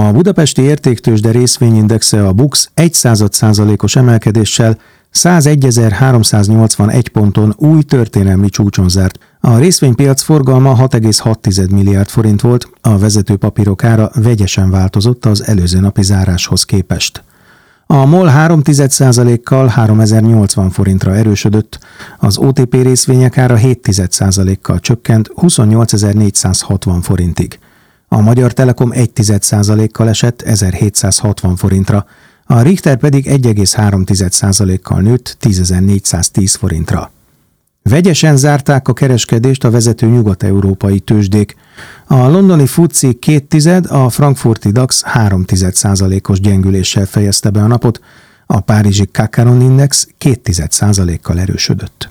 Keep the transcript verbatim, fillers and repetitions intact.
A budapesti értéktőzsde részvényindexe, a BUX egy század százalékos emelkedéssel százegyezer-háromszáznyolcvanegy ponton új történelmi csúcson zárt. A részvénypiac forgalma hat egész hat milliárd forint volt, a vezető papírok ára vegyesen változott az előző napi záráshoz képest. A MOL három egész egy százalékkal háromezer-nyolcvan forintra erősödött, az o té pé részvények ára hét egész egy százalékkal csökkent huszonnyolcezer-négyszázhatvan forintig. A Magyar Telekom egy tized százalékkal esett ezerhétszázhatvan forintra, a Richter pedig egy egész három százalékkal nőtt tízezer-négyszáztíz forintra. Vegyesen zárták a kereskedést a vezető nyugat-európai tőzsdék. A londoni FTSE két tized, a frankfurti DAX három tized százalékos gyengüléssel fejezte be a napot, a párizsi CAC Quarante Index két tized százalékkal erősödött.